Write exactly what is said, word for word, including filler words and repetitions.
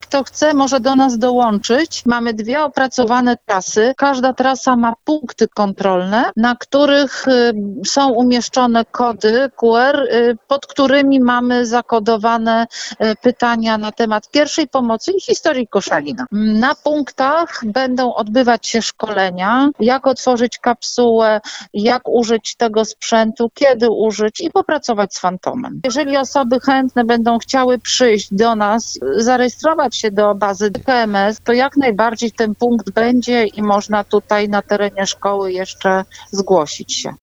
kto chce, może do nas dołączyć. Mamy dwie opracowane trasy. Każda trasa ma punkty kontrolne, na których y, są umieszczone kody Q R, y, pod którymi mamy zakodowane y, pytania na temat pierwszej pomocy i historii Koszalina. Na punktach będą odbywać się szkolenia, jak otworzyć kapsułę, jak użyć tego sprzętu, kiedy użyć i popracować z fantomem. Jeżeli osoby chętne będą chciały przyjść do nas, zarejestrować się do bazy K M S, to jak najbardziej ten punkt będzie i można tutaj na terenie szkoły jeszcze zgłosić się.